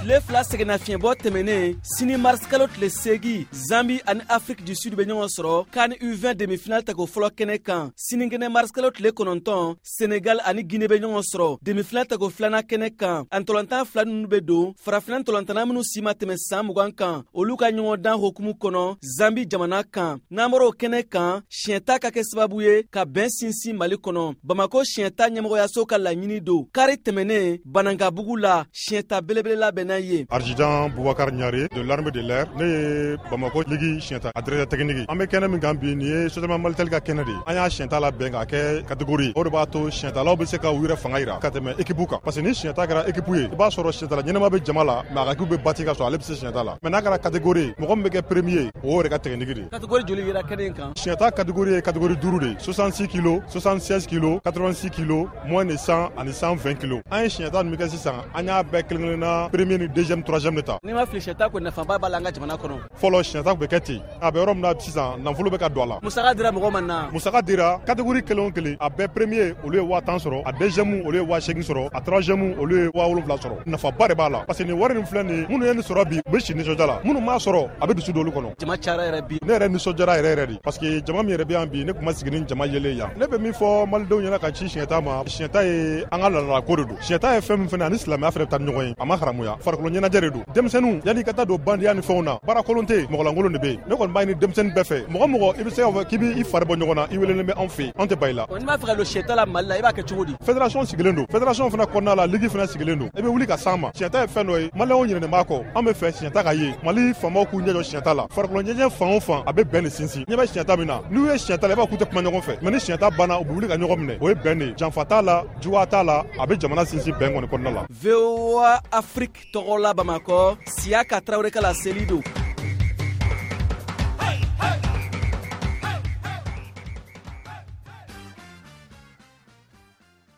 tile fila seginna fiɲɛbɔ tɛmɛnen sini mars kalo tile segi Zambie ani Afrique du Sud bɛ ɲɔgɔn sɔrɔ CAN U20 demi-finale tago fɔlɔ kɛnɛ kan. Sinikɛnɛ mars kalo tile 9 Senegal ani Guinée bɛ ɲɔgɔn sɔrɔ demi-finale tago filanan kɛnɛ kan. A ntɔlɔntan fila ninnu bɛ don farafina ntɔlɔntana minnu si ma tɛmɛ san 20 kan olu ka ɲɔgɔn dan hokumu kɔnɔ Zambie jamana kan. N'an bɔra o kɛnɛ kan siɲɛta ka kɛ sababu ye ka bɛn sinsin Mali kɔnɔ. Bamako siɲɛta ɲɛmɔgɔyaso ka laɲini don. Kari tɛmɛnen Banangabugu la siɲɛta belebele labɛnna ye. Adjudant Boubacar Niaré de l'armée de l'air ne ye Bamako ligi siɲɛta a directeur technique. An bɛ kɛnɛ min kan bi nin ye soudainement Malitel ka kɛnɛ de ye. An y'a siɲɛta labɛn ka kɛ catégorie. O de b'a to siɲɛtalaw bɛ se ka u yɛrɛ fanga yira ka tɛmɛ équipe kan. Parce que ni siɲɛta kɛra équipe ye i b'a sɔrɔ siɲɛtala ɲɛnama bɛ jama la mais a ka équipe bɛ bâti ka sɔrɔ ale bɛ se siɲɛta la. Mais n'a kɛra catégorie mɔgɔ min bɛ kɛ premier o yɛrɛ ka technique de. Catégorie joli yera kɛnɛ in kan? Siɲɛta catégorie ye catégorie 5 de 66 kg 76 kg 86 kg moins de 100 ani 120 kg. An ye siɲɛta min kɛ sisan an y'a bɛɛ kelen-kelenna premier ni deuxième troisième de ta. Ni ma fili siɲɛta ko nafaba b'a la an ka jamana kɔnɔ. Fɔlɔ siɲɛta tun bɛ kɛ ten a bɛ yɔrɔ min na sisan nafolo bɛ ka don a la. Musaka dira mɔgɔ man na. Musaka dira catégorie kelen o kelen a bɛɛ premier olu ye 1000 sɔrɔ a deuxième olu ye 8000 sɔrɔ a troisième olu ye 7000 sɔrɔ. Nafaba de b'a la parce que nin wari nin filɛ nin minnu ye nin sɔrɔ bi u bɛ si nisɔndiya la minnu m'a sɔrɔ a bɛ dusu don olu kɔnɔ. Jama cayara yɛrɛ bi. Ne yɛrɛ nisɔndiyara yɛrɛ de parce que jama min yɛrɛ bɛ yan bi ne tun ma sigi ni jama yelen yan. Ne bɛ min fɔ malidenw ɲɛna ka ci siɲɛta ma siɲɛta ye an ka laadala ko de don. Siɲɛta ye fɛn min fana ani silamɛya fana bɛ taa ni ɲɔgɔn ye a ma haramuya farikolo ɲɛnajɛ de don. Denmisɛnninw yanni ka taa don bandiya ni fɛnw na baara kolon tɛ yen mɔgɔlankolon de bɛ yen. Ne kɔni b'a ɲini denmisɛnnin bɛɛ fɛ mɔgɔ mɔgɔ i bɛ se k'a fɔ k'i b'i fari bɔ ɲɔgɔn na i welelen bɛ anw fɛ yen anw tɛ ba i la. N'i b'a fɛ ka don siɲɛta la Mali la i b'a kɛ cogo di? Fédération sigilen don fédération fana kɔnɔna la ligue fana sigilen don i bɛ wuli ka s'an ma. Siɲɛta ye fɛn dɔ ye maliyɛnw ɲinɛnen b'a kɔ an bɛ fɛ siɲɛta ka ye Mali faamaw k'u ɲɛ jɔ siɲɛta la farikolo ɲɛnajɛ fan o fan a bɛ bɛn de sinsin. Ɲɛ bɛ siɲɛta min na n'u ye siɲɛta la i b'a k'u tɛ kuma ɲɔgɔn fɛ mais ni siɲɛta banna u bɛ wuli ka ɲɔgɔn minɛ o ye bɛn de janfa t'a la juguya t'a la a bɛ jamana sinsin bɛn kɔni kɔnɔna la. VOA Afrique tɔgɔ la Bamakɔ Siaka Traoré ka laseli don.